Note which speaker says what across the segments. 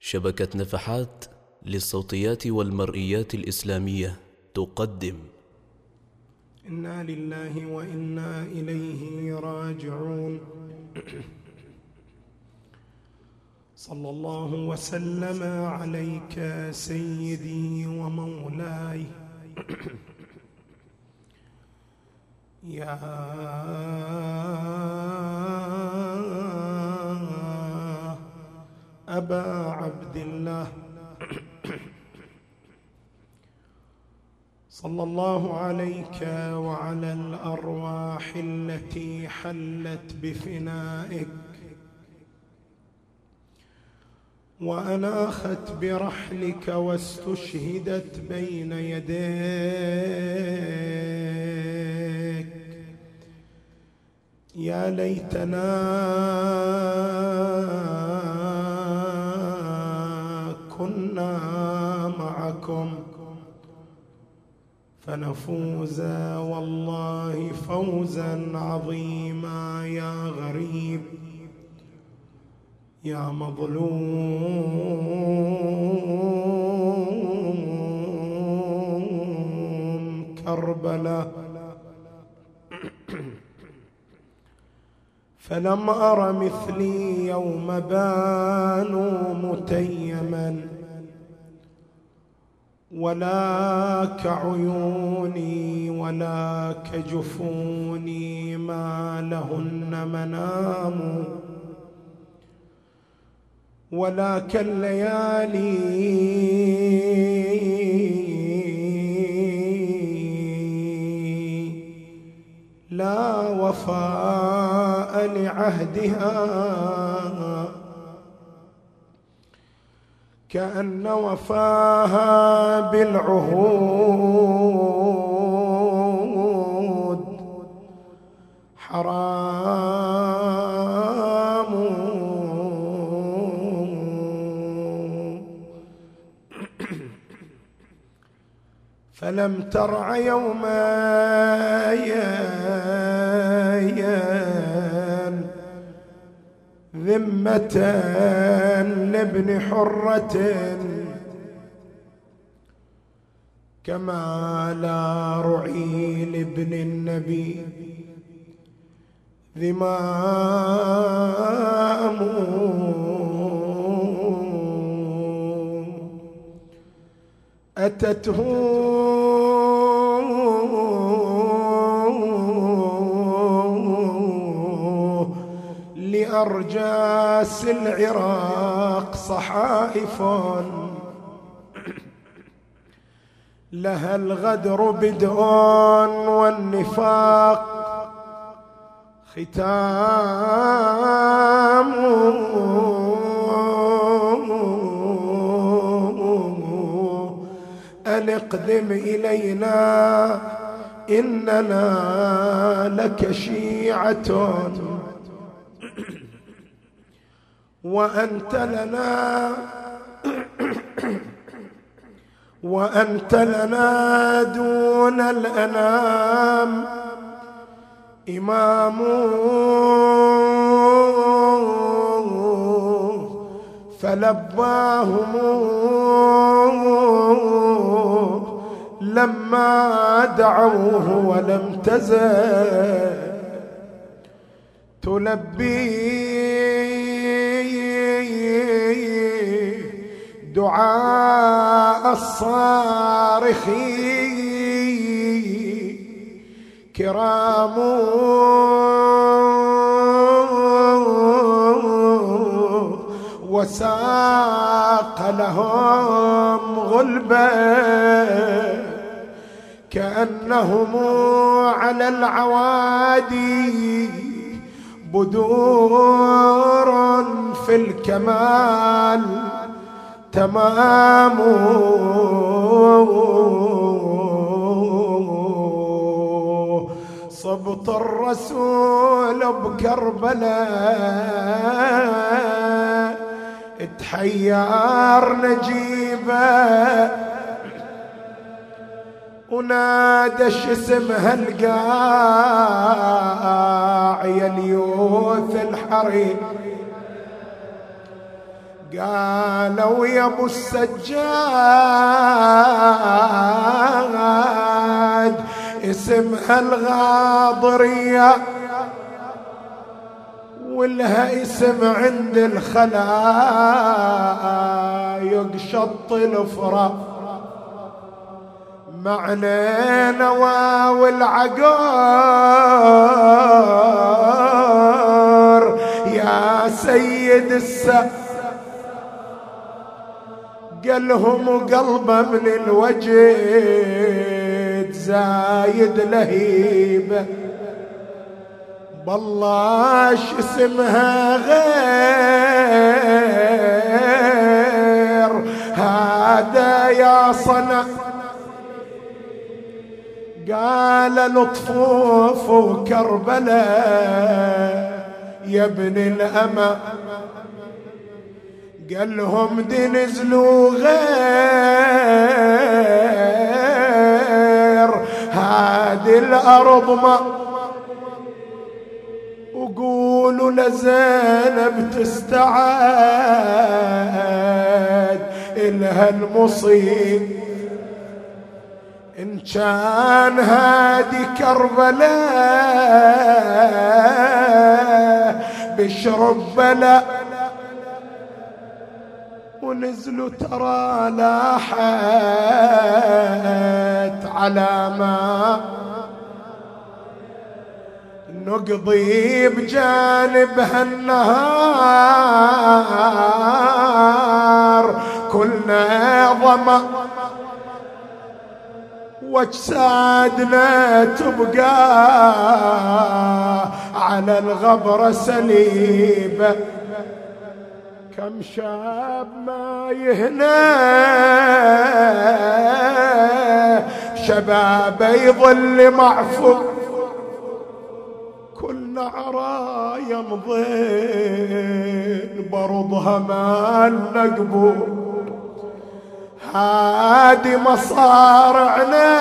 Speaker 1: شبكة نفحات للصوتيات والمرئيات الإسلامية تقدم.
Speaker 2: إنا لله وإنا إليه راجعون. صلى الله وسلم عليك سيدي ومولاي يا أبا عبد الله. صلى الله عليك وعلى الأرواح التي حلت بفنائك وأناخت برحلك واستشهدت بين يديك. يا ليتنا كنا معكم فنفوز والله فوزا عظيما. يا غريب، يا مظلوم كربلاء. فلم أر مثلي يوم بانوا متيما ولا كعيوني ولا كجفوني ما لهن منام ولا كالليالي لا وفاء لعهدها كأن وفاها بالعهود حرام. فلم ترع يوماً ذمة لابن حرة كما لا رعي لابن النبي ذمام. أتته لأرجاس العراق صحائف لها الغدر بدء والنفاق ختام. أن اقدم إلينا إننا لك شيعة وأنت لنا دون الأنام إمام. فلباهم لما دعوه ولم تزل تلبي دعاء الصارخين كرام. وساق لهم غلبا كأنهم على العوادي بدور في الكمال تمام. صبط الرسول بكربلاء اتحير نجيبه ونادش اسمها القاع يا اليوث الحريم قالوا يا ابو السجاد اسمها الغاضرية ولها اسم عند الخلايق شط الفرات، معنى نواوي العقار يا سيد قالهم قلبه من الوجد زايد لهيبه، بالله ش اسمها غير هذا يا صنع. قال لطفوف وكربلاء يا ابن الأمة، قال لهم دي نزلوا غير هذه الأرض ما، وقولوا لزينب تستعاد إلها المصيب، إن كان هادي كربلاء بشرب بلا، ونزلوا ترى لاحت على ما نقضي بجانبها النهار كلنا ظما، واجسادنا تبقى على الغبرة سليبة. كم شاب ما يهنى شبابه يظل معفو، كل نعرة يمضين برضها ما نقبو، هادي مصارعنا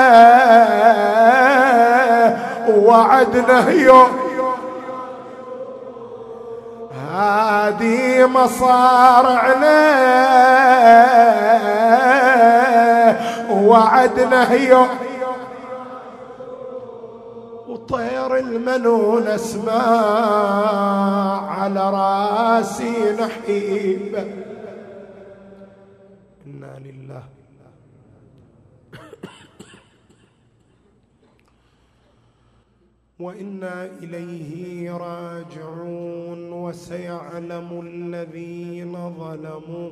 Speaker 2: ووعدنا يوم، هادي مصارعنا ووعدنا يوم، وطير المنون اسمع على راسي نحيب. إنا لله وإنا إليه راجعون. وسيعلم الذين ظلموا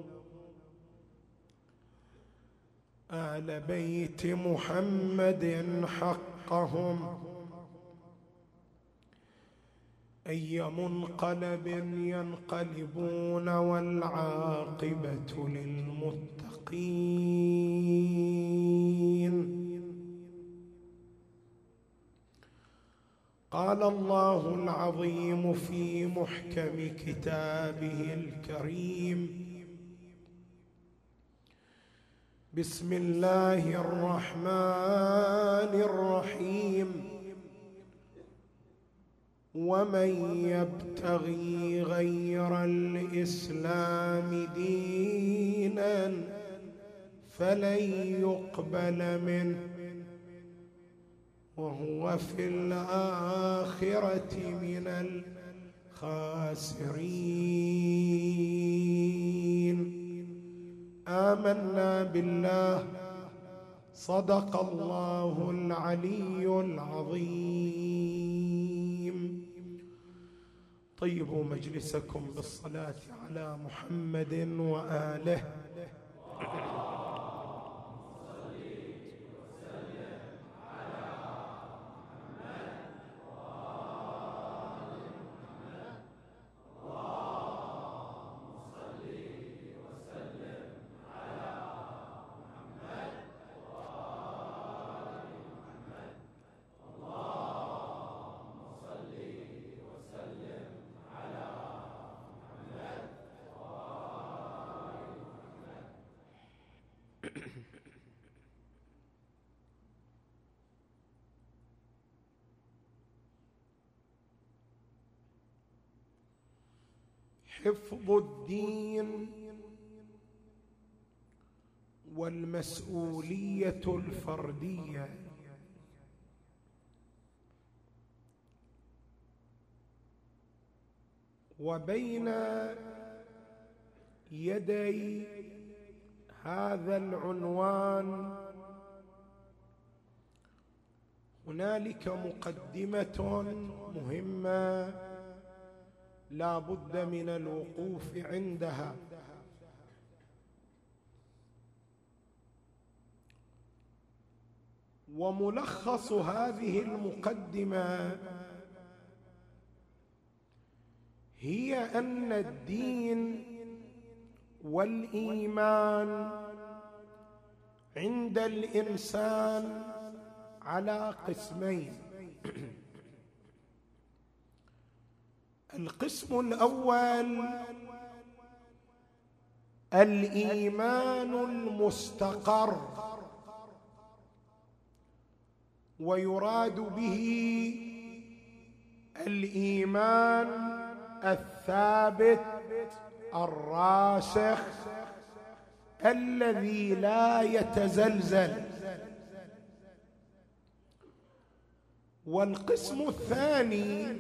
Speaker 2: آل بيت محمد حقهم أي منقلب ينقلبون والعاقبة للمتقين. قال الله العظيم في محكم كتابه الكريم: بسم الله الرحمن الرحيم. ومن يبتغي غير الإسلام دينا فلن يقبل منه وهو في الآخرة من الخاسرين. آمنا بالله صدق الله العلي العظيم. طيبوا مجلسكم بالصلاة على محمد وآله. حفظ الدين والمسؤولية الفردية. وبين يدي هذا العنوان هنالك مقدمة مهمة لا بد من الوقوف عندها. وملخص هذه المقدمة هي أن الدين والإيمان عند الإنسان على قسمين. القسم الأول الإيمان المستقر، ويراد به الإيمان الثابت الراسخ الذي لا يتزلزل. والقسم الثاني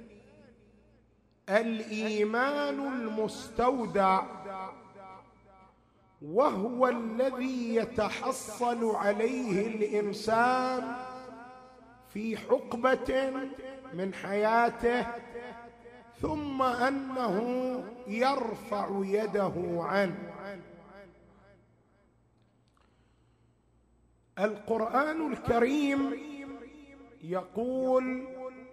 Speaker 2: الإيمان المستودع، وهو الذي يتحصل عليه الإنسان في حقبة من حياته ثم أنه يرفع يده عنه. القرآن الكريم يقول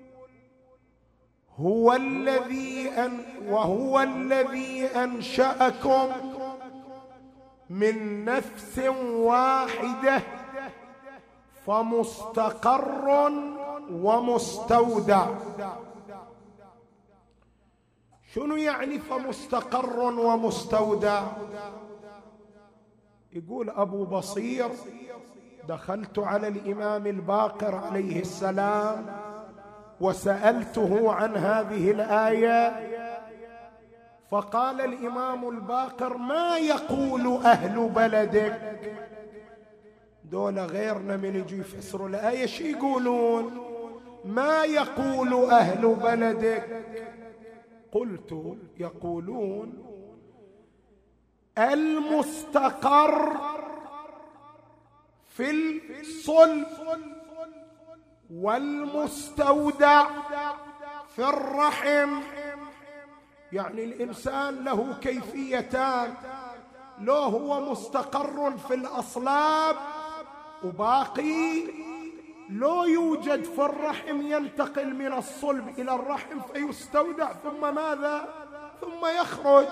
Speaker 2: وهو الذي أنشأكم من نفس واحدة فمستقر ومستودع. شنو يعني فمستقر ومستودع؟ يقول أبو بصير دخلت على الإمام الباقر عليه السلام وسألته عن هذه الآية، فقال الإمام الباقر ما يقول أهل بلدك؟ دول غيرنا من يجي يفسروا الآية شي يقولون؟ ما يقول أهل بلدك؟ قلت يقولون المستقر في الصلب والمستودع في الرحم. يعني الإنسان له كيفيتان، لو هو مستقر في الأصلاب وباقي، لو يوجد في الرحم ينتقل من الصلب إلى الرحم فيستودع ثم ماذا؟ ثم يخرج.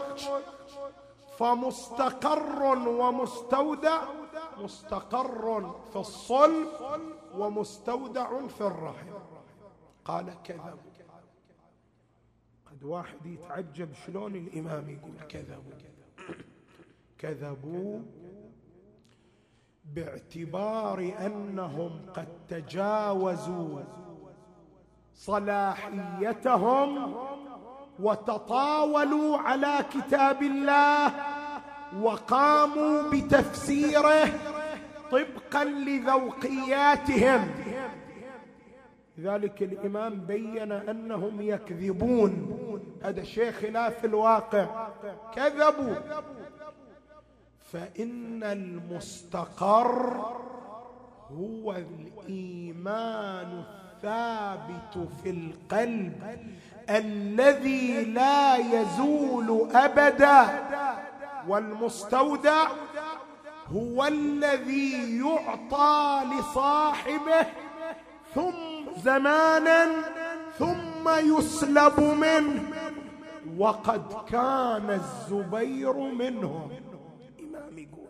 Speaker 2: فمستقر ومستودع، مستقر في الصلب ومستودع في الرحم. قال كذب. قد واحد يتعجب شلون الإمام يقول كذبوا باعتبار أنهم قد تجاوزوا صلاحيتهم وتطاولوا على كتاب الله وقاموا بتفسيره طبقا لذوقياتهم. لذلك الإمام بين أنهم يكذبون، هذا شيء خلاف الواقع، كذبوا. فإن المستقر هو الإيمان الثابت في القلب الذي لا يزول أبدا، والمستودع هو الذي يعطى لصاحبه ثم زمانا ثم يسلب منه، وقد كان الزبير منهم. الإمام يقول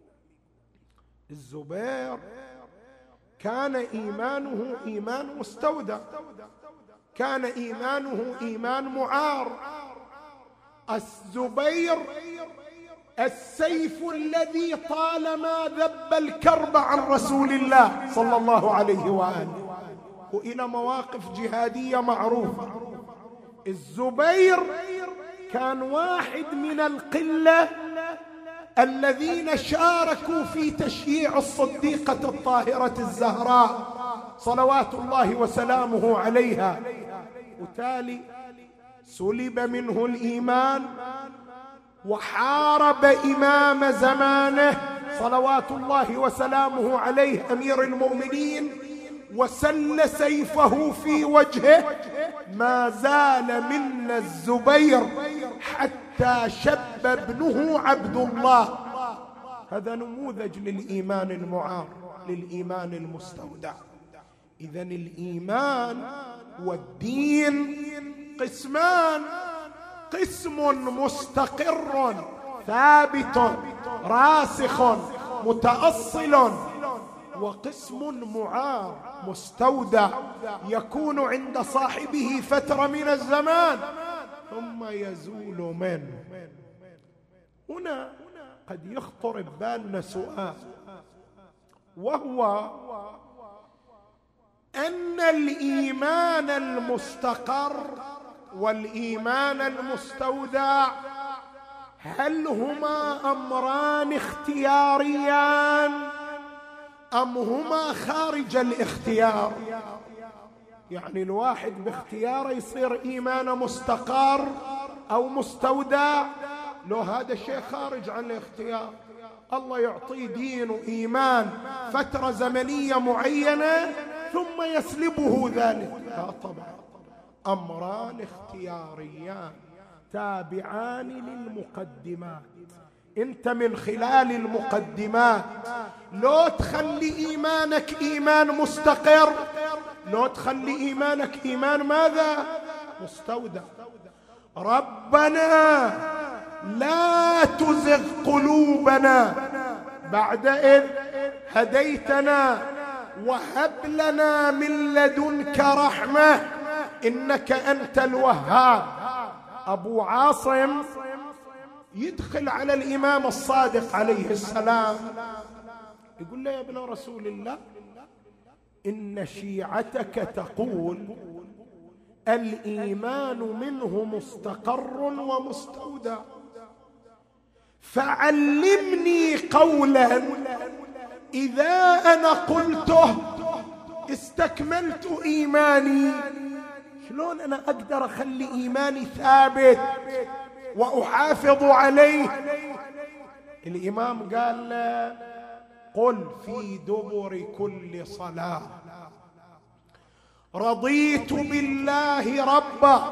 Speaker 2: الزبير كان إيمانه إيمان مستودع، كان إيمانه إيمان معار. الزبير السيف الذي طالما ذب الكرب عن رسول الله صلى الله عليه وآله، وإلى مواقف جهادية معروفة. الزبير كان واحد من القلة الذين شاركوا في تشييع الصديقة الطاهرة الزهراء صلوات الله وسلامه عليها، وتالي سلب منه الإيمان وحارب إمام زمانه صلوات الله وسلامه عليه أمير المؤمنين، وسل سيفه في وجهه. ما زال منا الزبير حتى شب ابنه عبد الله. هذا نموذج للإيمان المعار، للإيمان المستودع. إذن الإيمان والدين قسمان: قسم مستقر ثابت راسخ متأصل، وقسم معار مستودع يكون عند صاحبه فترة من الزمان ثم يزول منه. هنا قد يخطر ببالنا سؤال، وهو أن الإيمان المستقر والإيمان المستودع هل هما أمران اختياريان أم هما خارج الاختيار؟ يعني الواحد باختياره يصير إيمانه مستقر أو مستودع، لو هذا شيء خارج عن الاختيار. الله يعطيه دين وإيمان فترة زمنية معينة ثم يسلبه ذلك. لا طبعا، أمران اختياريان تابعان للمقدمات. انت من خلال المقدمات لو تخلي إيمانك إيمان مستقر، لو تخلي إيمانك إيمان ماذا؟ مستودع. ربنا لا تزغ قلوبنا بعد إذ هديتنا وهب لنا من لدنك رحمة إنك أنت الوهاب. أبو عاصم يدخل على الإمام الصادق عليه السلام يقول له: يا ابن رسول الله، إن شيعتك تقول الإيمان منه مستقر ومستودع، فعلمني قولا إذا أنا قلته استكملت إيماني. شلون أنا أقدر أخلي إيماني ثابت وأحافظ عليه؟ الإمام قال له: قل في دبر كل صلاة رضيت بالله ربا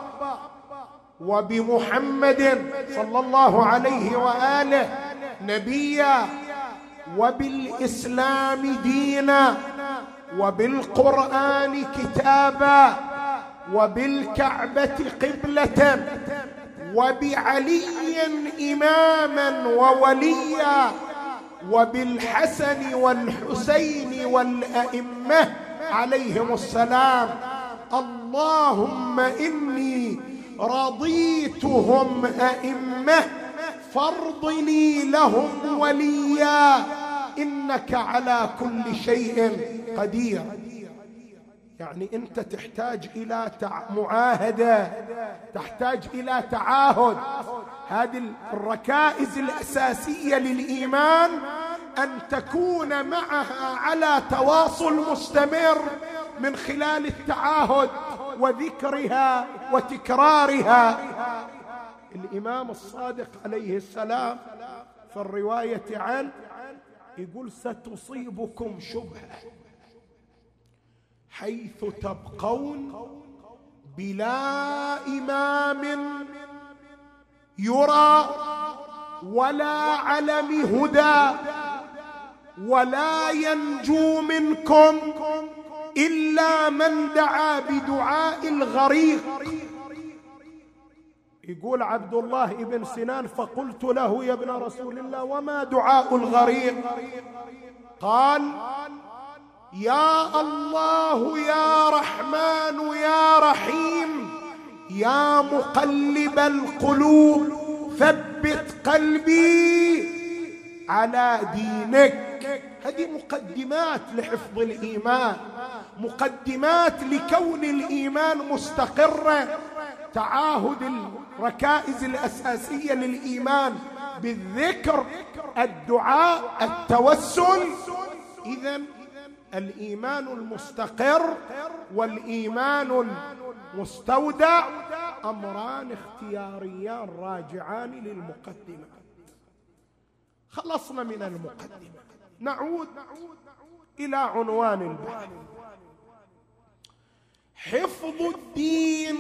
Speaker 2: وبمحمد صلى الله عليه وآله نبيا وبالإسلام دينا وبالقرآن كتابا وبالكعبة قبلة وبعلي إماما ووليا وبالحسن والحسين والأئمة عليهم السلام. اللهم إني رضيتهم أئمة فارض لي لهم وليا إنك على كل شيء قدير. يعني أنت تحتاج إلى معاهدة، تحتاج إلى تعاهد. هذه الركائز الأساسية للإيمان أن تكون معها على تواصل مستمر من خلال التعاهد وذكرها وتكرارها. الإمام الصادق عليه السلام في الرواية عنه يقول: ستصيبكم شبهة حيث تبقون بلا إمام يرى ولا علم هدى ولا ينجو منكم إلا من دعا بدعاء الغريق. يقول عبد الله بن سنان: فقلت له: يا ابن رسول الله، وما دعاء الغريق؟ قال: يا الله يا رحمن يا رحيم يا مقلب القلوب ثبت قلبي على دينك. هذه مقدمات لحفظ الإيمان، مقدمات لكون الإيمان مستقرا. تعاهد الركائز الأساسية للإيمان بالذكر، الدعاء، التوسل. إذن الإيمان المستقر والإيمان المستودع أمران اختياريان راجعان للمقدمة. خلصنا من المقدمة، نعود إلى عنوان البحث: حفظ الدين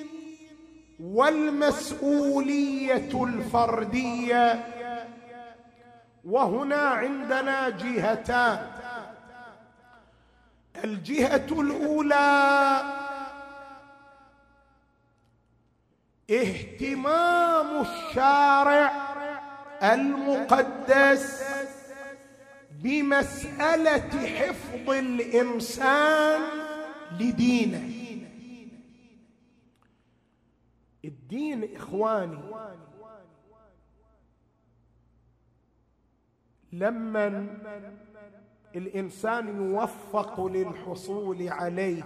Speaker 2: والمسؤولية الفردية. وهنا عندنا جهتان. الجهة الأولى اهتمام الشارع المقدس بمسألة حفظ الإنسان لدينه. الدين إخواني لما الإنسان يوفق للحصول عليه،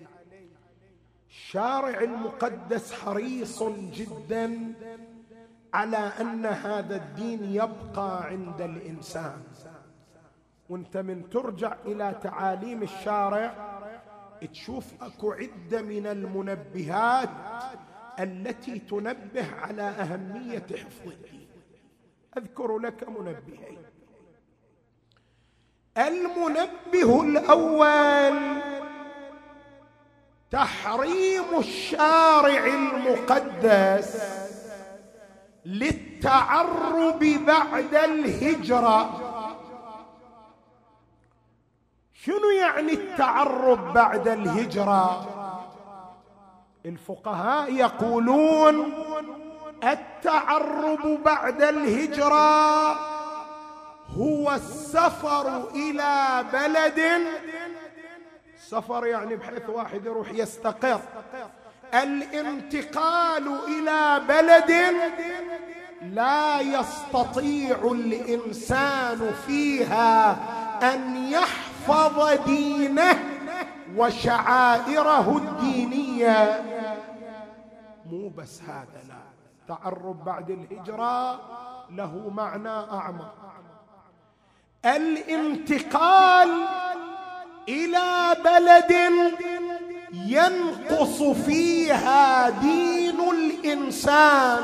Speaker 2: الشارع المقدس حريص جدا على أن هذا الدين يبقى عند الإنسان. وانت من ترجع إلى تعاليم الشارع تشوف أكو عدة من المنبهات التي تنبه على أهمية حفظ الدين. أذكر لك منبهين. المنبه الأول تحريم الشارع المقدس للتعرب بعد الهجرة. شنو يعني التعرب بعد الهجرة؟ الفقهاء يقولون التعرب بعد الهجرة هو السفر إلى بلد، سفر يعني بحيث واحد يروح يستقر، الانتقال إلى بلد لا يستطيع الإنسان فيها أن يحفظ دينه وشعائره الدينية. مو بس هذا، لا، تعرب بعد الهجرة له معنى أعمق. الانتقال إلى بلد ينقص فيها دين الإنسان.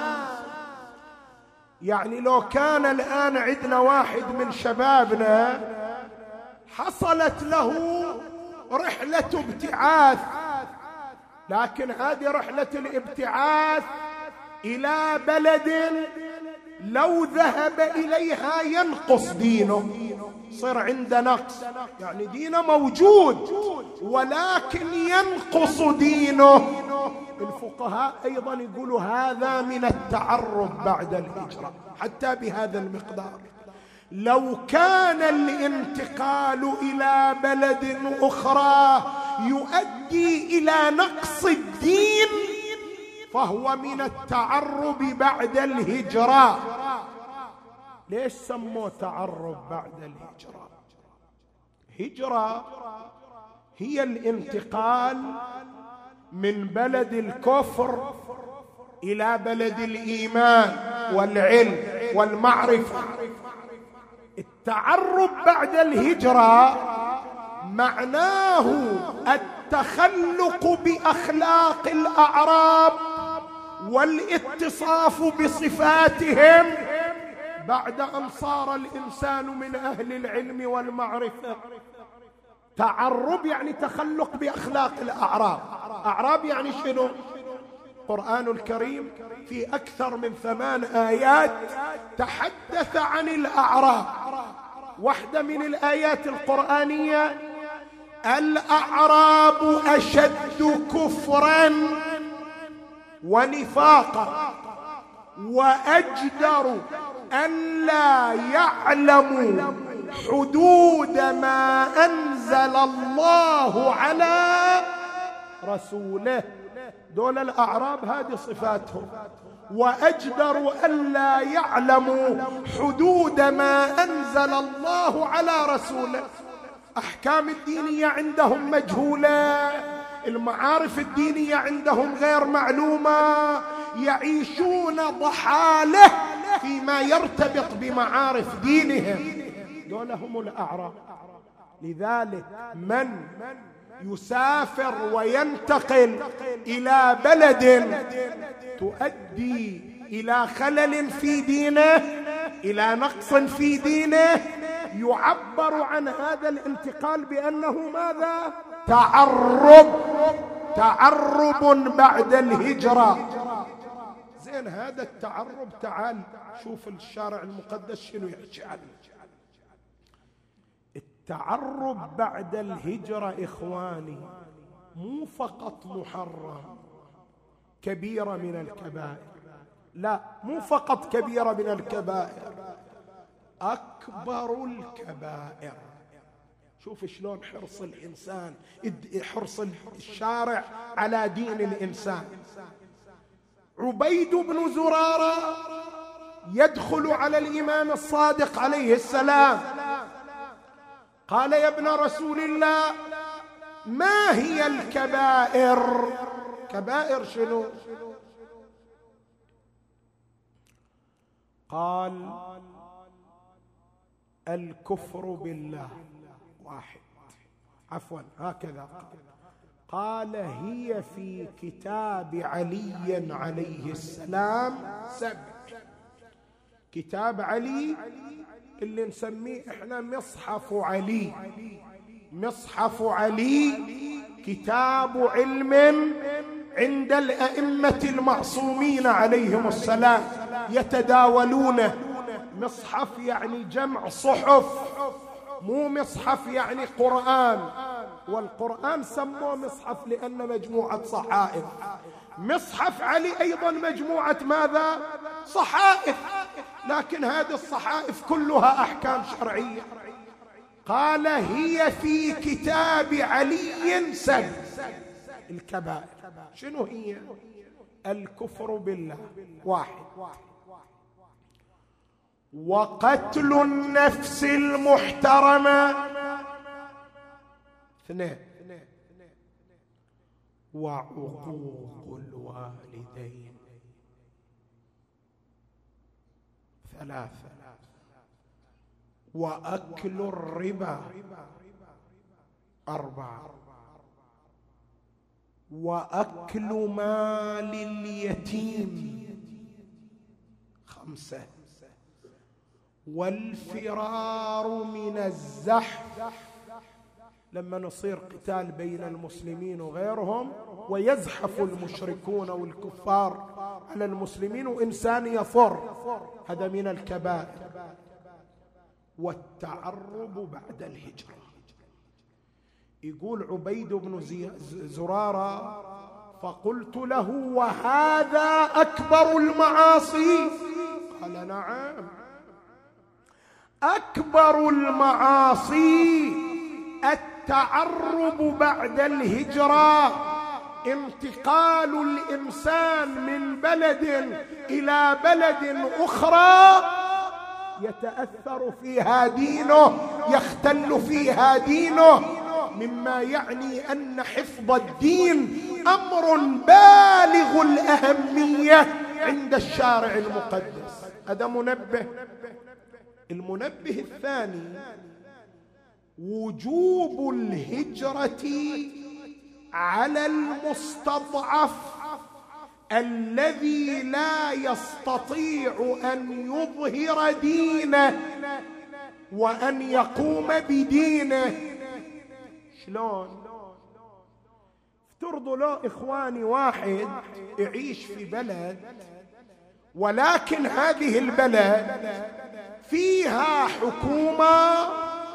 Speaker 2: يعني لو كان الآن عندنا واحد من شبابنا حصلت له رحلة ابتعاث، لكن هذه رحلة الابتعاث إلى بلد لو ذهب إليها ينقص دينه، صار عنده نقص، يعني دينه موجود ولكن ينقص دينه. الفقهاء أيضا يقولوا هذا من التعرب بعد الهجرة حتى بهذا المقدار. لو كان الانتقال إلى بلد أخرى يؤدي إلى نقص الدين فهو من التعرب بعد الهجرة. ليش سموه تعرب بعد الهجرة؟ هجرة هي الانتقال من بلد الكفر إلى بلد الإيمان والعلم والمعرفة. التعرب بعد الهجرة معناه التخلق بأخلاق الأعراب والاتصاف بصفاتهم بعد أن صار الإنسان من أهل العلم والمعرفة. تعرب يعني تخلق بأخلاق الأعراب. أعراب يعني شنو؟ القرآن الكريم في أكثر من 8 آيات تحدث عن الأعراب. واحدة من الآيات القرآنية: الأعراب أشد كفرا ونفاقا وأجدر أن لا يعلموا حدود ما أنزل الله على رسوله. دول الأعراب هذه صفاتهم. وأجدر أن لا يعلموا حدود ما أنزل الله على رسوله. أحكام الدينية عندهم مجهولة، المعارف الدينية عندهم غير معلومة، يعيشون ضحاله فيما يرتبط بمعارف دينهم، دول هم الأعراب. لذلك من يسافر وينتقل إلى بلد تؤدي إلى خلل في دينه، إلى نقص في دينه، يعبر عن هذا الانتقال بأنه ماذا؟ تعرب بعد الهجرة. زين، هذا التعرب، تعال شوف الشارع المقدس شنو يحكي عنه. التعرب بعد الهجرة إخواني مو فقط محرم، كبيرة من الكبائر، لا، مو فقط كبيرة من الكبائر، أكبر الكبائر. شوف شلون حرص الإنسان، حرص الشارع على دين الإنسان. عبيد بن زرارة يدخل على الإمام الصادق عليه السلام، قال: يا ابن رسول الله، ما هي الكبائر؟ كبائر شنو؟ قال: الكفر بالله واحد، عفوا هكذا قال: هي في كتاب علي عليه السلام 7. كتاب علي اللي نسميه احنا مصحف علي. مصحف علي كتاب علم عند الأئمة المعصومين عليهم السلام يتداولونه. مصحف يعني جمع صحف، مو مصحف يعني قرآن، والقرآن سموه مصحف لأن مجموعة صحائف. مصحف علي أيضا مجموعة ماذا؟ صحائف، لكن هذه الصحائف كلها أحكام شرعية. قال: هي في كتاب علي 7. الكبائر شنو هي؟ الكفر بالله واحد، وقتل النفس المحترمة 2، وعقوق الوالدين 3، وأكل الربا 4، وأكل مال اليتيم 5، والفرار من الزحف. لما نصير قتال بين المسلمين وغيرهم ويزحف المشركون والكفار على المسلمين وإنسان يفر، هذا من الكبائر. والتعرب بعد الهجرة. يقول عبيد بن زرارة: فقلت له: وهذا أكبر المعاصي؟ قال: نعم، أكبر المعاصي التعرب بعد الهجرة، انتقال الإنسان من بلد إلى بلد أخرى يتأثر فيها دينه، يختل فيها دينه، مما يعني أن حفظ الدين أمر بالغ الأهمية عند الشارع المقدس. هذا منبه. المنبه الثاني: وجوب الهجرة على المستضعف الذي لا يستطيع أن يظهر دينه وأن يقوم بدينه. شلون؟ افترضوا له إخواني واحد يعيش في بلد، ولكن هذه البلد فيها حكومة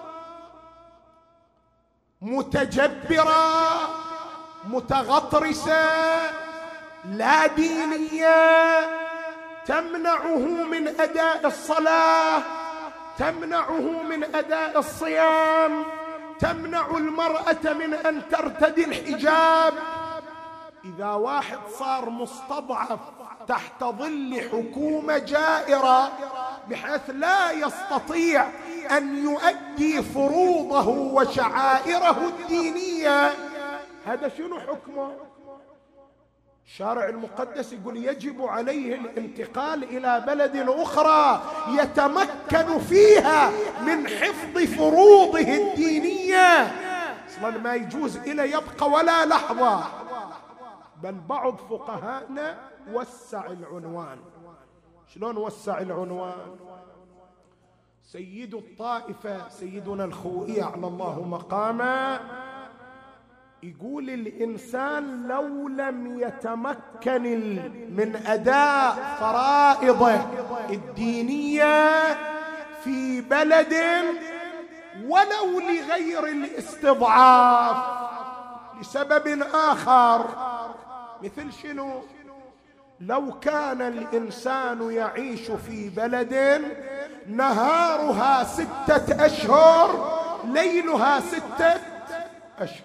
Speaker 2: متجبرة متغطرسة لا دينية، تمنعه من أداء الصلاة، تمنعه من أداء الصيام، تمنع المرأة من أن ترتدي الحجاب. إذا واحد صار مستضعف تحت ظل حكومة جائرة بحيث لا يستطيع أن يؤدي فروضه وشعائره الدينية، هذا شنو حكمه؟ الشارع المقدس يقول يجب عليه الانتقال إلى بلد أخرى يتمكن فيها من حفظ فروضه الدينية. أصلا ما يجوز إلى يبقى ولا لحظة. بل بعض فقهاءنا وسع العنوان. شلون وسع العنوان؟ سيد الطائفة سيدنا الخوئي على الله مقامه يقول الإنسان لو لم يتمكن من أداء فرائضه الدينية في بلد ولو لغير الاستضعاف لسبب آخر، مثل شنو؟ لو كان الإنسان يعيش في بلد نهارها 6 أشهر ليلها 6 أشهر،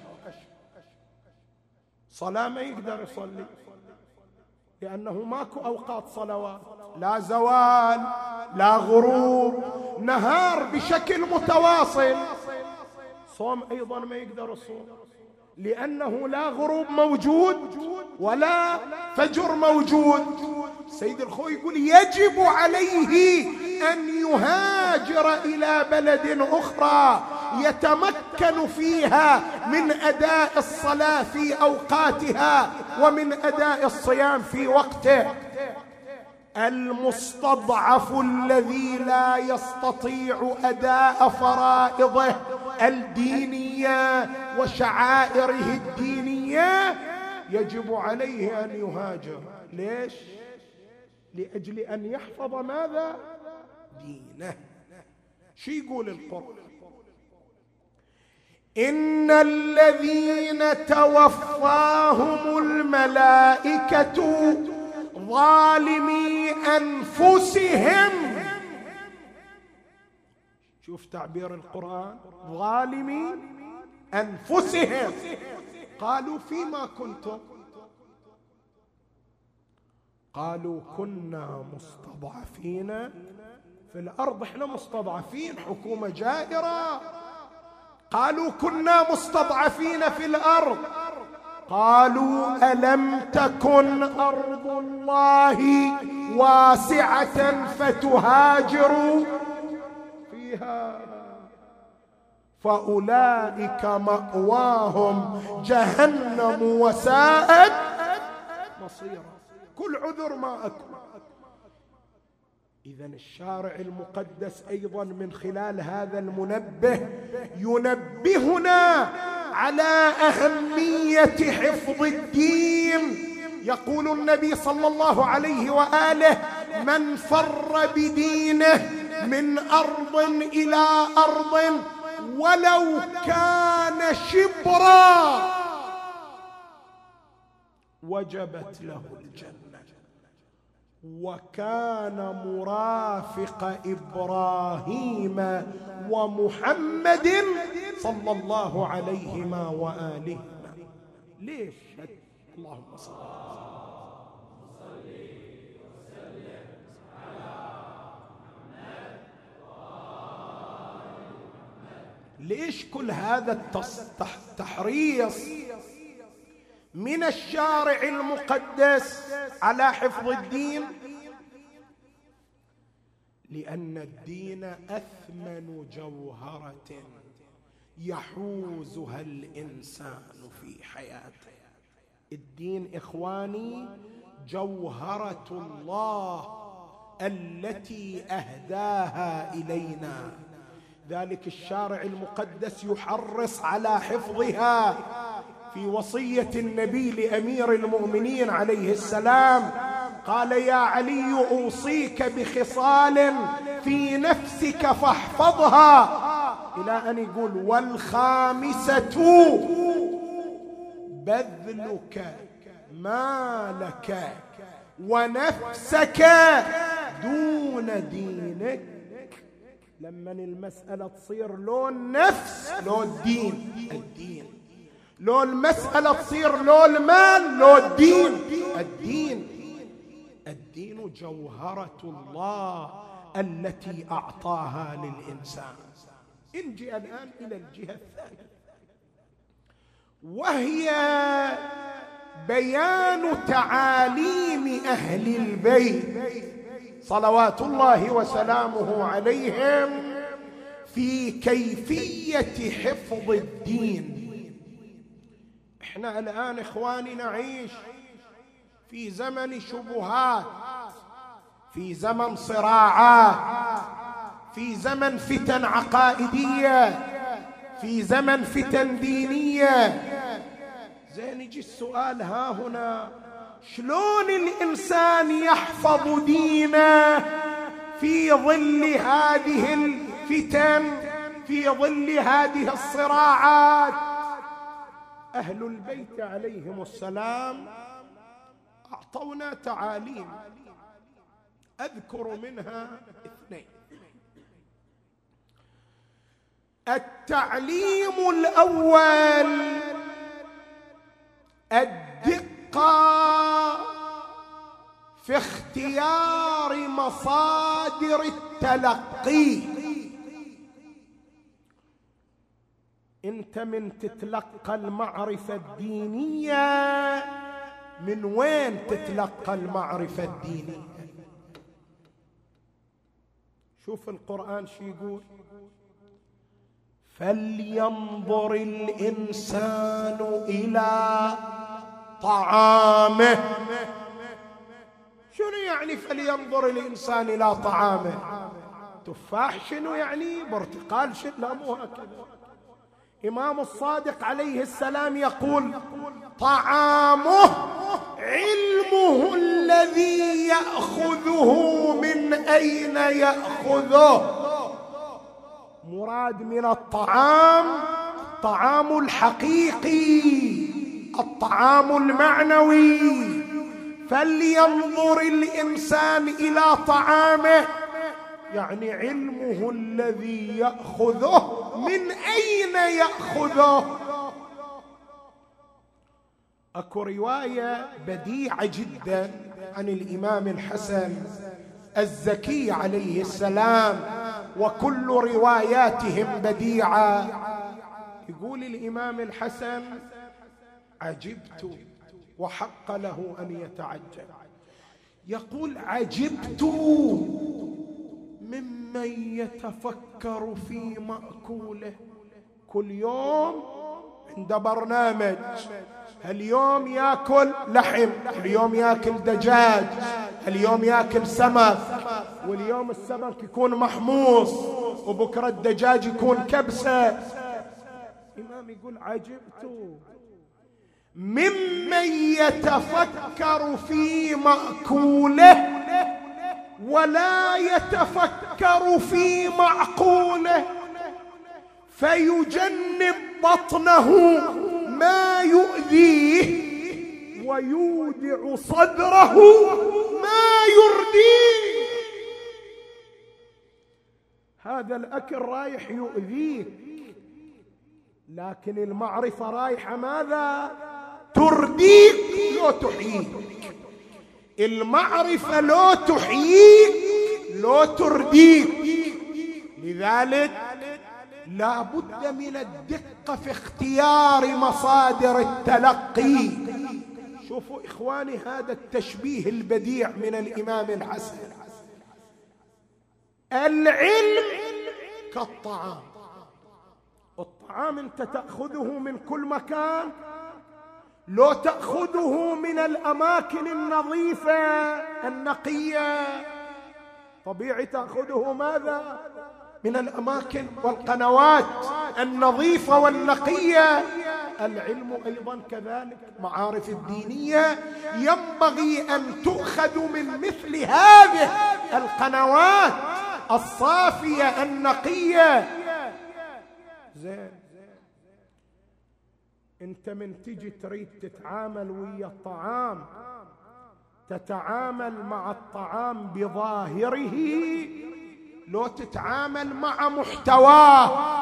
Speaker 2: صلاة ما يقدر يصلي لأنه ماكو أوقات صلوات، لا زوال لا غروب، نهار بشكل متواصل. صوم أيضا ما يقدر يصوم لأنه لا غروب موجود ولا فجر موجود. سيد الخوئي يقول يجب عليه أن يهاجر إلى بلد أخرى يتمكن فيها من أداء الصلاة في أوقاتها ومن أداء الصيام في وقته. المستضعف الذي لا يستطيع أداء فرائضه الدينية وشعائره الدينية يجب عليه أن يهاجر. ليش؟ لأجل أن يحفظ ماذا؟ دينه. شو يقول القرآن؟ إن الذين توفاهم الملائكة ظالمي أنفسهم، شوف تعبير القرآن، ظالمي أنفسهم، قالوا فيما كنتم؟ قالوا كنا مستضعفين في الأرض. احنا مستضعفين، حكومة جائرة. قالوا كنا مستضعفين في الأرض. قالوا ألم تكن أرض الله واسعة فتهاجروا فيها فأولئك مأواهم جهنم وساءت مصيرا. كل عذر ما أكون. إذن الشارع المقدس أيضا من خلال هذا المنبه ينبهنا على أهمية حفظ الدين. يقول النبي صلى الله عليه وآله من فر بدينه من أرض إلى أرض ولو كان شبرا وجبت له الجنة. وكان مرافق إبراهيم ومحمد صلى الله عليهما وآلهما. ليش؟ اللهم صل وسلم على محمد. ليش كل هذا التحريص من الشارع المقدس على حفظ الدين؟ لأن الدين أثمن جوهرة يحوزها الإنسان في حياته. الدين إخواني جوهرة الله التي أهداها إلينا، ذلك الشارع المقدس يحرص على حفظها. في وصية النبي لأمير المؤمنين عليه السلام قال يا علي أوصيك بخصال في نفسك فاحفظها، إلى أن يقول والخامسة بذلك مالك ونفسك دون دينك. لما المسألة تصير لو النفس لو الدين، لو المسألة تصير لو المال لو الدين جوهرة الله التي أعطاها للإنسان. نجي الآن إلى الجهة الثانية، وهي بيان تعاليم أهل البيت صلوات الله وسلامه عليهم في كيفية حفظ الدين. احنا الآن إخواني نعيش في زمن شبهات، في زمن صراعات، في زمن فتن عقائدية، في زمن فتن دينية. زين يجي السؤال ها هنا، شلون الإنسان يحفظ دينه في ظل هذه الفتن، في ظل هذه الصراعات؟ أهل البيت عليهم السلام أعطونا تعاليم، أذكر منها اثنين. التعليم الأول الدقة في اختيار مصادر التلقي. انت من تتلقى المعرفة الدينية، من وين تتلقى المعرفة الدينية؟ شوف القرآن شو يقول: فلينظر الإنسان إلى طعامه. شنو يعني فلينظر الإنسان إلى طعامه؟ تفاح شنو يعني؟ برتقال شنو؟ لا مو هكذا. إمام الصادق عليه السلام يقول: طعامه علمه الذي يأخذه من أين يأخذه. مراد من الطعام الطعام الحقيقي، الطعام المعنوي. فلينظر الإنسان إلى طعامه، يعني علمه الذي يأخذه من أين يأخذه. أكو رواية بديعة جدا عن الإمام الحسن الزكي عليه السلام، وكل رواياتهم بديعة. يقول الإمام الحسن: عجبت، وحق له أن يتعجب، يقول: عجبت ممن يتفكر في مأكوله. كل يوم عنده برنامج، اليوم ياكل لحم، اليوم ياكل دجاج، اليوم ياكل سمك، واليوم السمك يكون محموص، وبكرة الدجاج يكون كبسة. الإمام يقول: عجبت ممن يتفكر في مأكوله ولا يتفكر في معقوله، فيجنب بطنه ما يؤذيه ويودع صدره ما يرديه. هذا الأكل رايح يؤذيك، لكن المعرفة رايحة ماذا؟ ترديك لو تحييك. المعرفة لو تحييك لو ترديك. لذلك لا بد من الدقة في اختيار مصادر التلقي. شوفوا إخواني هذا التشبيه البديع من الإمام الحسن. العلم كالطعام، الطعام أنت تأخذه من كل مكان، لو تأخذه من الأماكن النظيفة النقية طبيعي تأخذه ماذا؟ من الأماكن والقنوات النظيفة والنقية. العلم أيضا كذلك، معارف الدينية ينبغي أن تؤخذ من مثل هذه القنوات الصافية النقية. زين، انت من تجي تريد تتعامل ويا الطعام، تتعامل مع الطعام بظاهره لو تتعامل مع محتواه.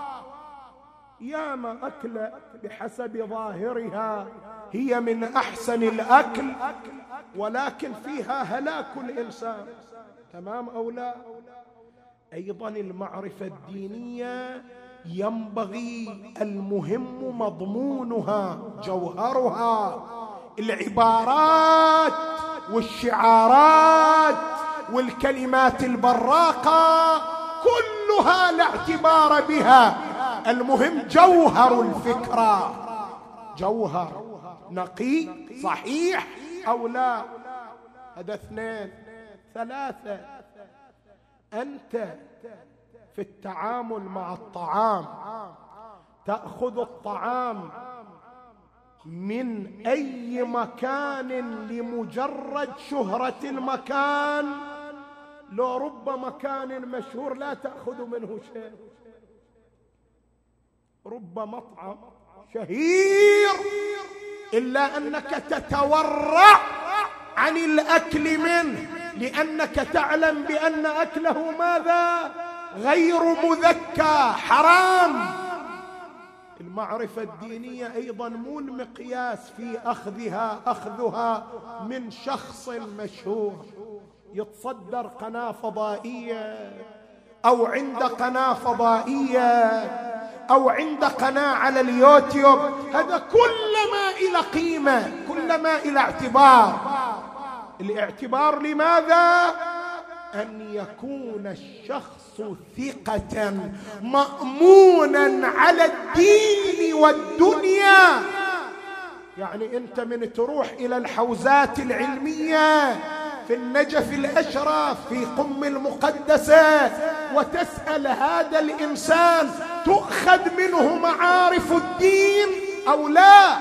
Speaker 2: ياما أكلة بحسب ظاهرها هي من أحسن الأكل، ولكن فيها هلاك الإنسان. تمام أو لا؟ أيضا المعرفة الدينية ينبغي، المهم مضمونها جوهرها، العبارات والشعارات والكلمات البراقة كلها لا اعتبار بها، المهم جوهر الفكرة، جوهر نقي صحيح أو لا. هذا 2. 3، أنت في التعامل مع الطعام تأخذ الطعام من أي مكان لمجرد شهرة المكان، لو رب مكان مشهور لا تأخذ منه شيء، رب مطعم شهير إلا أنك تتورع عن الأكل منه، لأنك تعلم بأن أكله ماذا؟ غير مذكى، حرام. المعرفة الدينية أيضا مو المقياس في أخذها من شخص مشهور يتصدر قناة فضائية أو عند قناة فضائية أو عند قناة على اليوتيوب، هذا كلما إلى قيمة، كلما إلى اعتبار. الاعتبار لماذا؟ أن يكون الشخص ثقة مأمونا على الدين والدنيا. يعني أنت من تروح إلى الحوزات العلمية في النجف الأشرف في قم المقدسة وتسأل هذا الإنسان تؤخذ منه معارف الدين أو لا؟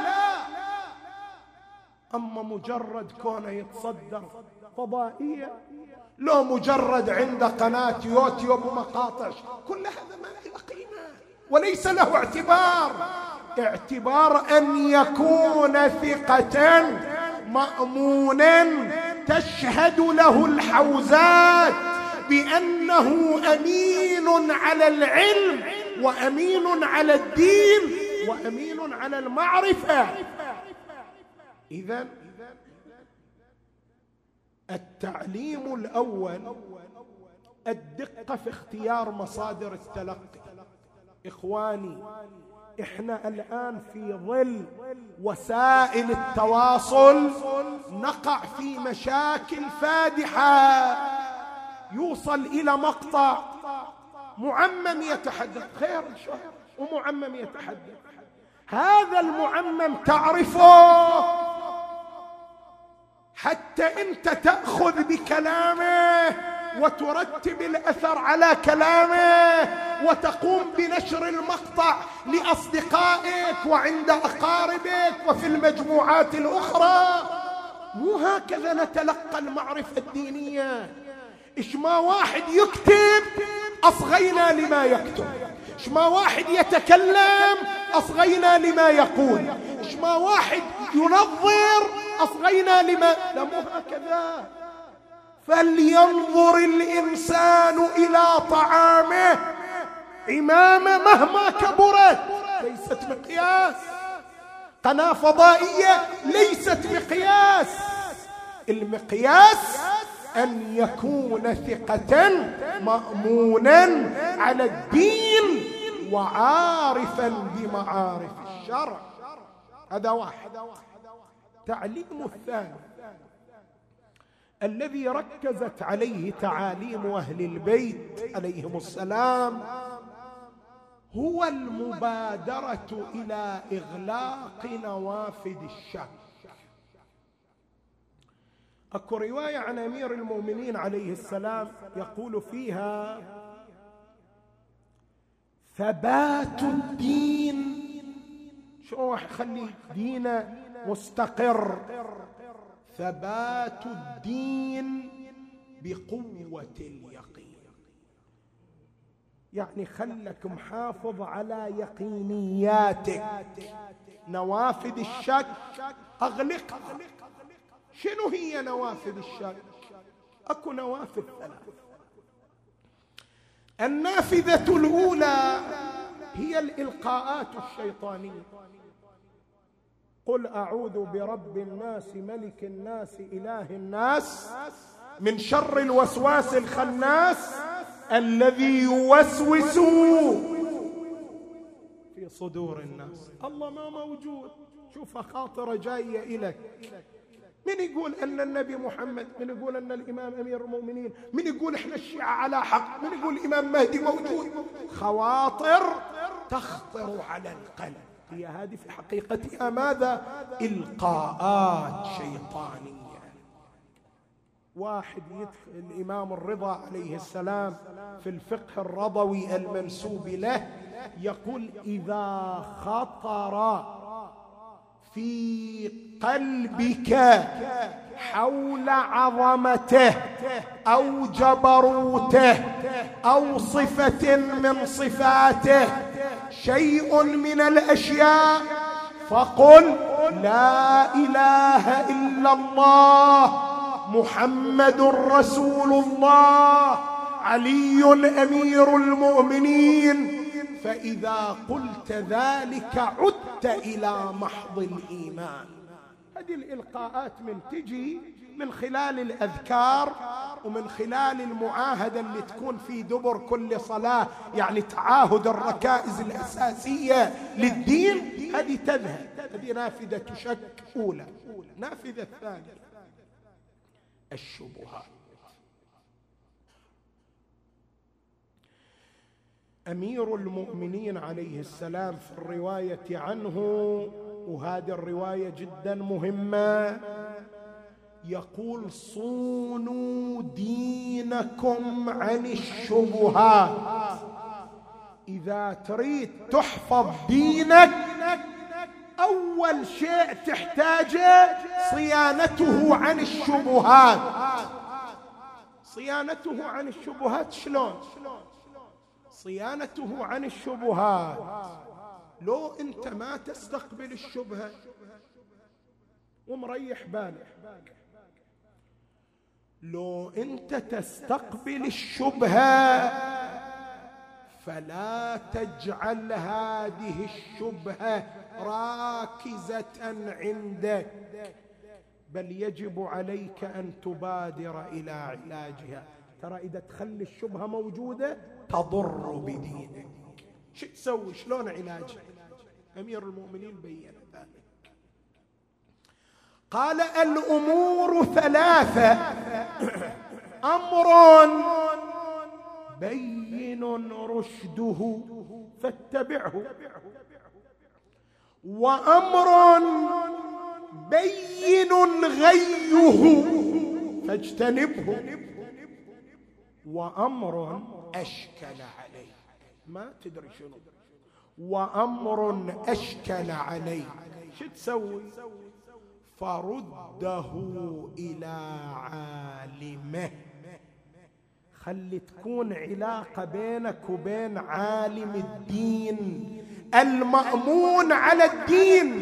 Speaker 2: أما مجرد كونه يتصدر فضائية، لو مجرد عنده قناة يوتيوب ومقاطع، كل هذا ما له قيمة وليس له اعتبار. اعتبار أن يكون ثقة مأمونا تشهد له الحوزات بأنه أمين على العلم وأمين على الدين وأمين على المعرفة. إذن التعليم الأول الدقة في اختيار مصادر التلقي. إخواني، إحنا الآن في ظل وسائل التواصل نقع في مشاكل فادحة، يوصل إلى مقطع معمم يتحدث، خير ومعمم يتحدث، هذا المعمم تعرفه حتى أنت تأخذ بكلامه وترتب الأثر على كلامه وتقوم بنشر المقطع لأصدقائك وعند أقاربك وفي المجموعات الأخرى. مو هكذا نتلقى المعرفة الدينية. إيش ما واحد يكتب أصغينا لما يكتب، إيش ما واحد يتكلم أصغينا لما يقول، إيش ما واحد ينظر أصغينا لما، لا مو هكذا. فلينظر الإنسان إلى طعامه عمامة مهما كبرت، ليست مقياس. قناة فضائية ليست مقياس. المقياس أن يكون ثقة مأمونا على الدين وعارفا بمعارف الشرع. هذا واحد. تعليم الثاني الذي ركزت عليه تعاليم أهل البيت عليهم السلام هو المبادرة إلى إغلاق نوافذ الشك. أكو رواية عن أمير المؤمنين عليه السلام يقول فيها: ثبات الدين، شو يخلي دينه مستقر؟ ثبات الدين بقوة اليقين. يعني خلك محافظ على يقينياتك. نوافذ الشك أغلقها. شنو هي نوافذ الشك؟ أكو نوافذ 3. النافذة الأولى هي الإلقاءات الشيطانية. قل أعوذ برب الناس ملك الناس إله الناس من شر الوسواس الخناس الذي يوسوس في في صدور الناس. الله ما موجود. شوف خاطرة جاية إليك، من يقول أن النبي محمد، من يقول أن الإمام أمير المؤمنين، من يقول إحنا الشيعة على حق، من يقول الإمام مهدي موجود. خواطر تخطر على القلب، هي هذه في حقيقتها ماذا؟ إلقاءات شيطانية. واحد يدخل الإمام الرضا عليه السلام في الفقه الرضوي المنسوب له يقول: إذا خطر في قلبك حول عظمته أو جبروته أو صفة من صفاته شيء من الأشياء فقل: لا إله إلا الله محمد رسول الله علي أمير المؤمنين. فإذا قلت ذلك عدت إلى محض الإيمان. هذه الإلقاءات من تجي من خلال الأذكار ومن خلال المعاهدة اللي تكون في دبر كل صلاة، يعني تعاهد الركائز الأساسية للدين. هذه تذهب، هذه نافذة شك أولى. نافذة الثانية الشبهات. أمير المؤمنين عليه السلام في الرواية عنه، وهذه الرواية جدا مهمة، يقول: صونوا دينكم عن الشبهات. إذا تريد تحفظ دينك أول شيء تحتاجه صيانته عن الشبهات. صيانته عن الشبهات شلون؟ صيانته عن الشبهات، لو أنت ما تستقبل الشبهة ومريح بالك، لو أنت تستقبل الشبهة فلا تجعل هذه الشبهة راكزة عندك، بل يجب عليك أن تبادر إلى علاجها. ترى إذا تخلي الشبهة موجودة تضر بدينك. شو تسوي؟ شلون علاجها؟ أمير المؤمنين بين ذلك، قال: الأمور ثلاثة: أمر بين رشده فاتبعه، وأمر بين غيه فاجتنبه، وأمر أشكل عليه ما تدري شنو، وأمر أشكل عليه. شو تسوي؟ فرده إلى عالمه. خلي تكون علاقة بينك وبين عالم الدين المأمون على الدين.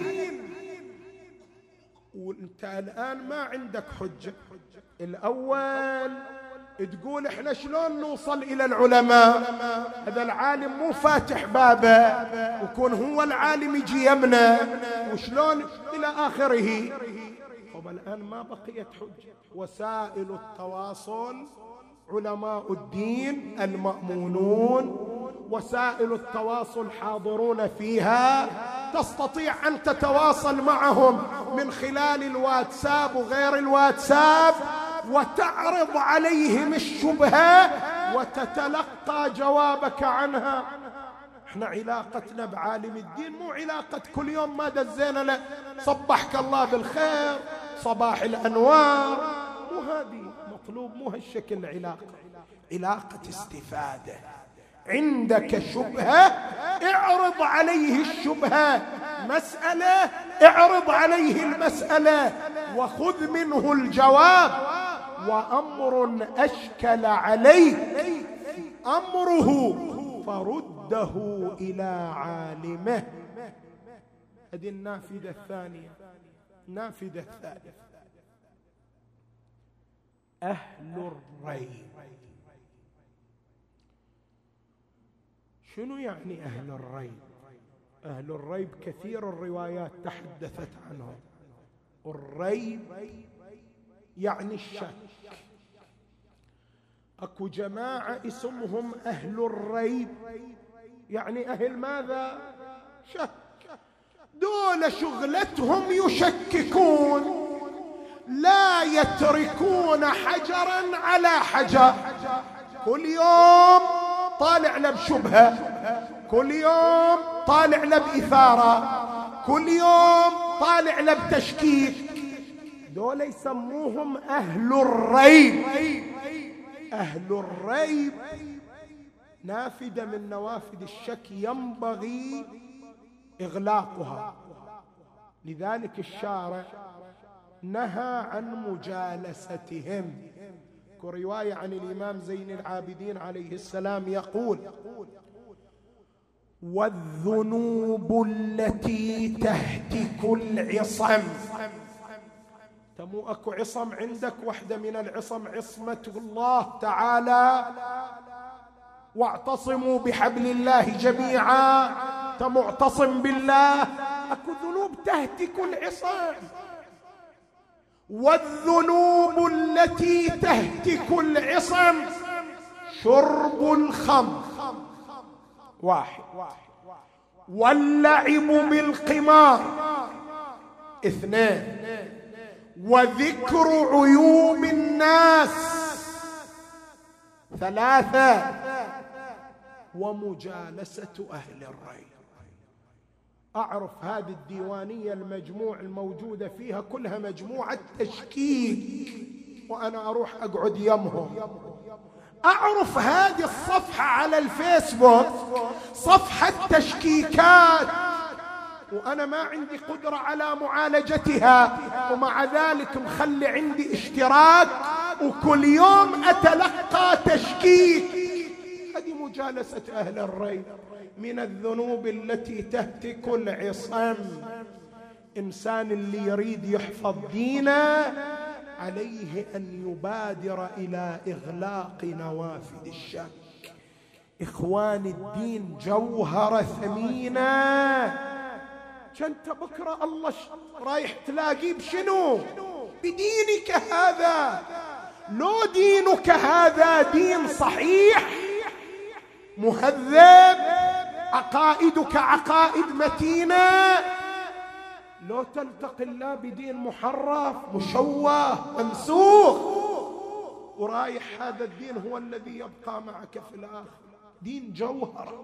Speaker 2: وانت الآن ما عندك حجة. الأول تقول احنا شلون نوصل إلى العلماء؟ هذا العالم مو فاتح بابه، ويكون هو العالم يجي يمنا، وشلون إلى آخره. طب الآن ما بقيت حجة. وسائل التواصل علماء الدين المأمونون، وسائل التواصل حاضرون فيها، تستطيع أن تتواصل معهم من خلال الواتساب وغير الواتساب، وتعرض عليهم الشبهة وتتلقى جوابك عنها. احنا علاقتنا بعالم الدين مو علاقة كل يوم ما دزينا له صبحك الله بالخير صباح الأنوار، مو هذه مطلوب، مو هالشكل علاقة استفادة. عندك شبهة اعرض عليه الشبهة، مسألة اعرض عليه المسألة وخذ منه الجواب. وأمر أشكل عليك أمره فرده إلى عالمه. هذه النافذة الثانية. النافذة الثالثة: أهل الريب. شنو يعني أهل الريب؟ أهل الريب كثير الروايات تحدثت عنهم. الريب يعني الشك. أكو جماعة اسمهم أهل الريب، يعني أهل ماذا؟ دول شغلتهم يشككون، لا يتركون حجرا على حجر. كل يوم طالع له بشبهة، كل يوم طالع له بإثارة، كل يوم طالع له بتشكيك. دول يسموهم أهل الريب. أهل الريب نافذة من نوافذ الشك ينبغي إغلاقها. لذلك الشارع نهى عن مجالستهم. كرواية عن الإمام زين العابدين عليه السلام يقول: والذنوب التي تهتك العصم. تمو أكو عصم عندك، واحدة من العصم عصمة الله تعالى، واعتصموا بحبل الله جميعا. تمعتصم بالله، أكو ذنوب تهتك العصم. والذنوب التي تهتك العصم شرب الخمر، واحد، واللعب بالقمار، اثنين، وذكر عيوب الناس، ثلاثة، ومجالسة أهل الريب. أعرف هذه الديوانية المجموع الموجودة فيها كلها مجموعة تشكيك، وأنا أروح أقعد يمهم. أعرف هذه الصفحة على الفيسبوك صفحة تشكيكات، وأنا ما عندي قدرة على معالجتها، ومع ذلك مخلي عندي اشتراك، وكل يوم أتلقى تشكيك. هذه مجالسة أهل الريب. من الذنوب التي تهتك العصم. إنسان اللي يريد يحفظ دينه عليه أن يبادر إلى إغلاق نوافذ الشك. إخوان، الدين جوهرة ثمينة. كنت بكرة الله رايح تلاقيه بشنو؟ بدينك هذا. لو دينك هذا دين صحيح مهذب، عقائدك عقائد متينة، لو تلتقي الله بدين محرف مشوه ممسوخ، ورايح هذا الدين هو الذي يبقى معك في الآخر. دين جوهر.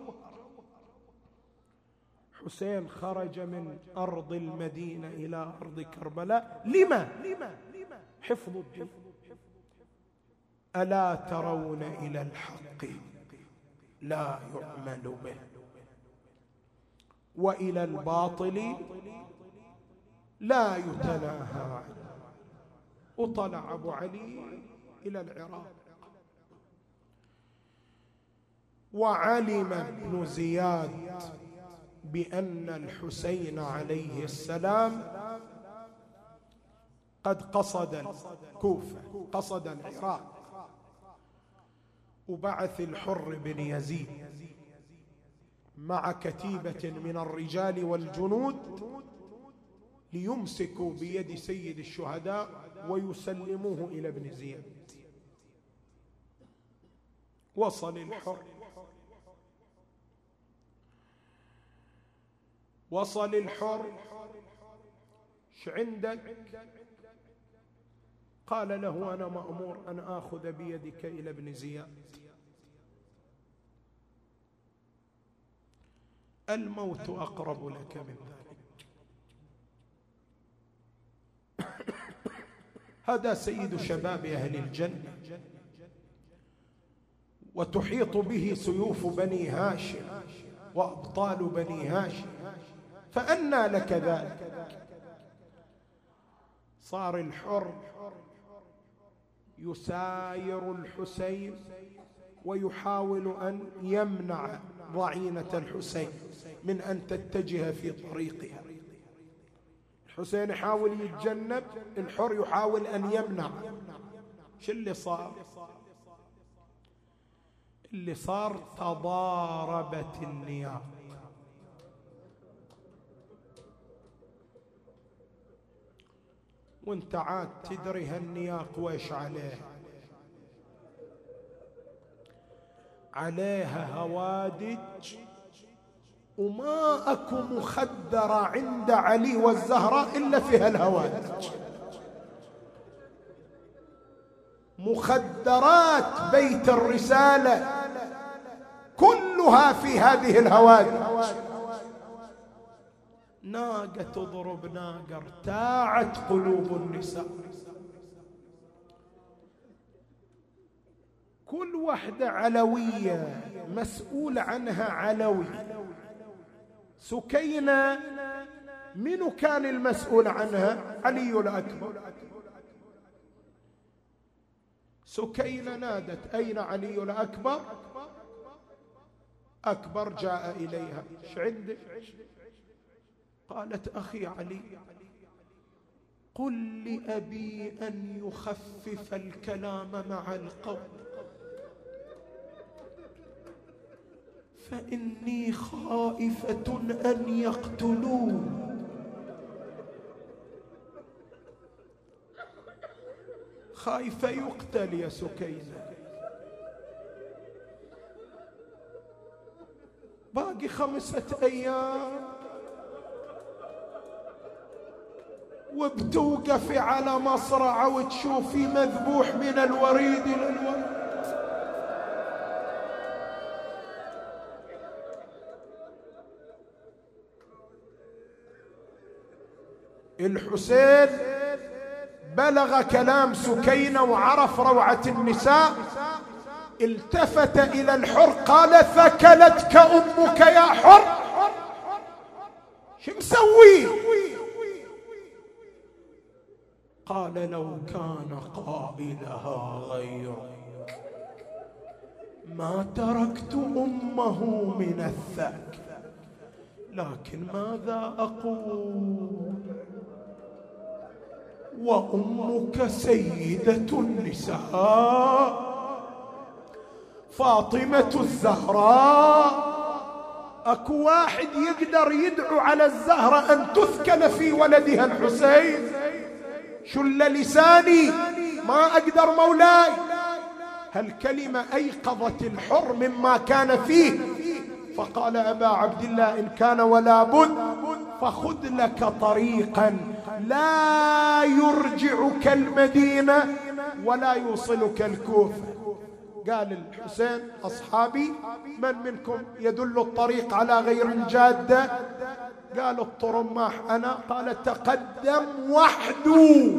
Speaker 2: حسين خرج من أرض المدينة إلى أرض كربلاء. لما؟ حفظ الدين. ألا ترون إلى الحق لا يعمل به، وإلى الباطل لا يتناهى عنه. وطلع أبو علي إلى العراق، وعلم ابن زياد بأن الحسين عليه السلام قد قصد الكوفة، قصد العراق، وبعث الحر بن يزيد مع كتيبة من الرجال والجنود ليمسكوا بيد سيد الشهداء ويسلموه إلى ابن زياد. وصل الحر، وصل الحر. ش عندك؟ قال له: أنا مأمور أن آخذ بيدك إلى ابن زياد. الموت أقرب لك من ذلك. هذا سيد شباب أهل الجنة، وتحيط به سيوف بني هاشم وأبطال بني هاشم، فأنى لك ذلك؟ صار الحر يساير الحسين ويحاول أن يمنع ضعينة الحسين من أن تتجه في طريقها. الحسين يحاول يتجنب، الحر يحاول أن يمنع. شو اللي صار؟ اللي صار تضاربت النياق. وانت عاد تدري هالنياق ويش عليه؟ عليها هوادج وما أكو مخدرة عند علي والزهراء إلا فيها الهوادج. مخدرات بيت الرسالة كلها في هذه الهوادج. ناقة تضرب ناقة، ارتاعت قلوب النساء. كل وحدة علوية مسؤول عنها علوي. سكينة منو كان المسؤول عنها؟ علي الأكبر. سكينة نادت: أين علي الأكبر؟ أكبر جاء إليها: ايش عندك؟ قالت: أخي علي، قل لأبي أن يخفف الكلام مع القوم، فإني خائفة أن يقتلوه. خايفة يقتل يا سكينة. باقي 5 أيام وبتوقفي على مصرعة وتشوفي مذبوح من الوريد إلى الوريد. الحسين بلغ كلام سكينة وعرف روعة النساء، التفت إلى الحر قال: ثكلتك أمك يا حر، شو مسوي؟ قال: لو كان قائلها غيرك ما تركت أمه من الثك، لكن ماذا أقول وأمك سيدة النساء فاطمة الزهراء. أكو واحد يقدر يدعو على الزهرة أن تثكل في ولدها الحسين؟ شل لساني ما أقدر مولاي. هالكلمة أيقظت الحر مما كان فيه، فقال: أبا عبد الله، إن كان ولا بد فخذ لك طريقا لا يرجعك المدينة ولا يوصلك الكوفة. قال الحسين: أصحابي من منكم يدل الطريق على غير الجادة؟ قال: الطرماح أنا. قال: تقدم وحده.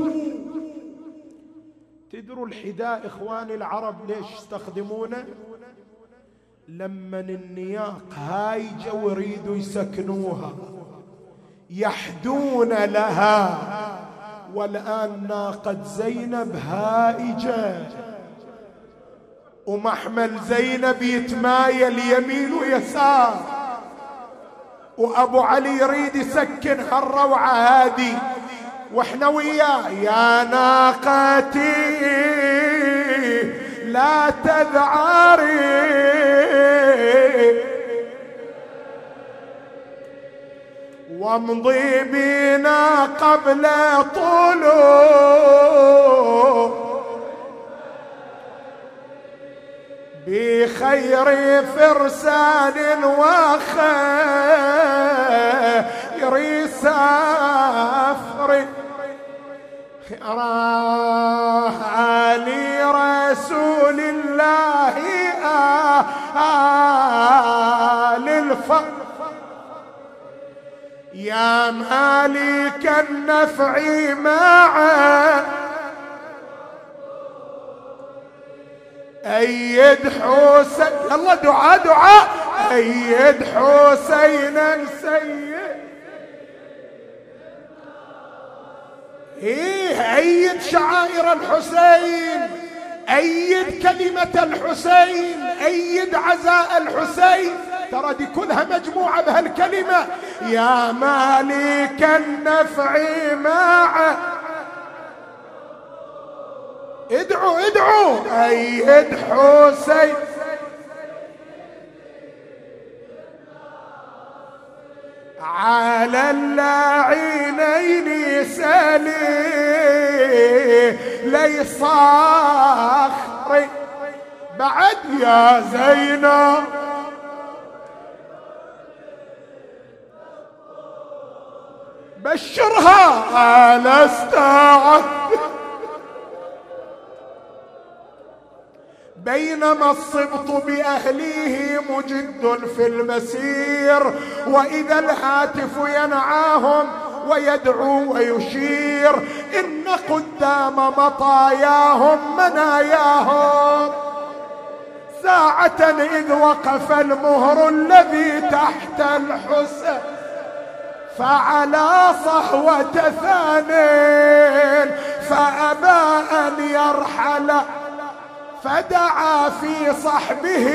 Speaker 2: تدروا الحذاء إخواني العرب ليش يستخدمونه؟ لما النياق هايجة ويريدوا يسكنوها يحدون لها. والآن ناقة زينب هائجة ومحمل زينب يتمايل يمين ويسار، وأبو علي يريد يسكن هالروعة هذه، واحنا وياه: يا ناقتي لا تذعري وامضي بنا قبل طلوع بخير فرسان وخير سافر علي رسول الله آل الفضل يا مالك النفع معه أيد حسين. يلا دعاء دعاء. أيد حسينا سيد. أيد شعائر الحسين، أيد كلمة الحسين، أيد عزاء الحسين. ترى دي كلها مجموعة بهالكلمة: يا مالك النفع معه. ادعوا ادعوا. أيد حسين على اللاعينين سلي لي صاخري بعد يا زينب بشرها لست عبد. بينما الصبط بأهليه مجد في المسير، وإذا الهاتف ينعاهم ويدعو ويشير، إن قدام مطاياهم مناياهم. ساعة إذ وقف المهر الذي تحت الحسن، فعلى صهوة ثانٍ فأبى أن يرحل، فدعا في صحبه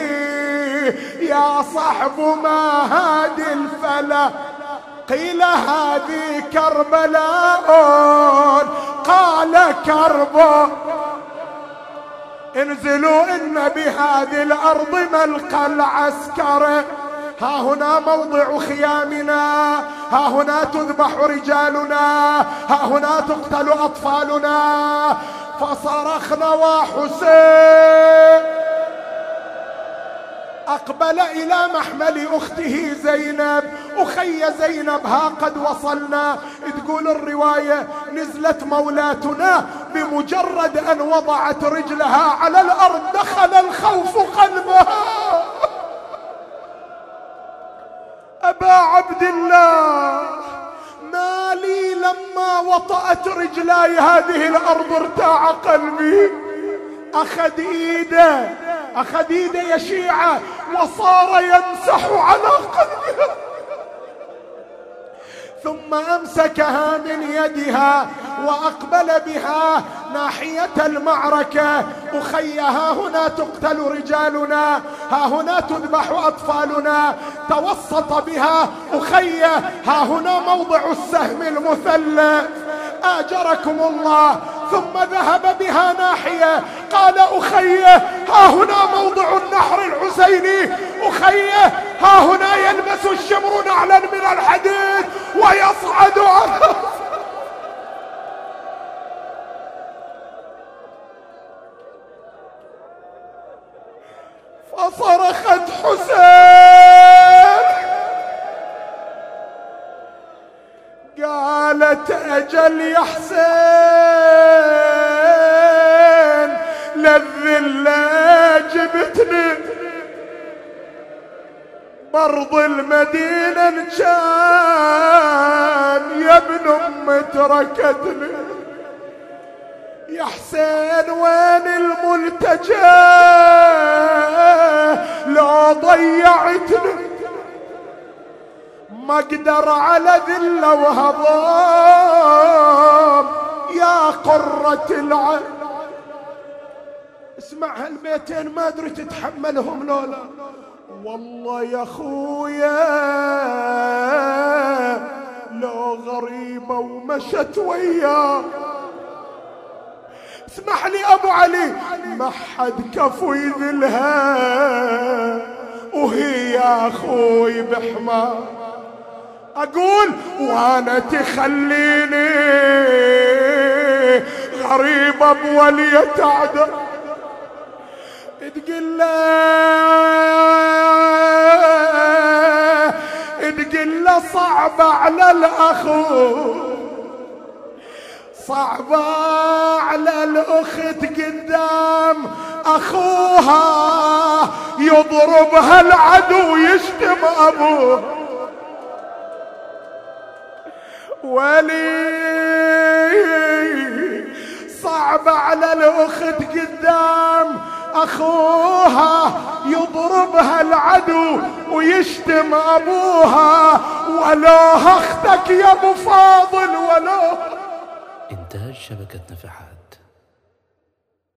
Speaker 2: يا صحب ما هذه الفلا. قيل هذه كربلاء، قال كرب. انزلوا إن بهذه الأرض ملقى العسكر، ها هنا موضع خيامنا، ها هنا تذبح رجالنا، ها هنا تقتل أطفالنا. فصرخنا وحسين أقبل إلى محمل أخته زينب. أخي زينب ها قد وصلنا. تقول الرواية نزلت مولاتنا بمجرد أن وضعت رجلها على الأرض دخل الخوف قلبها. أبا عبد الله، ما لي لما وطأت رجلاي هذه الأرض ارتاع قلبي. أخذ إيده يا شيعة وصار يمسح على قلبها، ثم أمسكها من يدها وأقبل بها ناحية المعركة. أخي ها هنا تقتل رجالنا، ها هنا تذبح أطفالنا. توسط بها أخي، ها هنا موضع السهم المثلث، آجركم الله. ثم ذهب بها ناحية، قال أخي ها هنا موضع النحر الحسيني. أخي ها هنا يلبس الشمر نعلا من الحديد ويصعد على. فصرخت حسين قالت أجل يا حسين للذلة جبتني، برض المدينة كان يا ابن أم تركتني. يا حسين وين الملتجى لو ضيعتني، ما اقدر على ذله وهضام يا قرة العين. اسمع هالبيتين ما ادري تتحملهم لولا. والله يا خويا لو غريبة ومشت وياه. اسمح لي ابو علي، ما حد كفو يذلها وهي يا اخوي بحمار. اقول وانا تخليني غريبة بولية تعدى. تقول له صعب على الاخو، صعبة على الأخت قدام أخوها يضربها العدو يشتم أبوه. ولي صعبة على الأخت قدام أخوها يضربها العدو ويشتم أبوها. ولو أختك يا أبو فاضل ولو.
Speaker 1: إنتاج شبكة نفحات.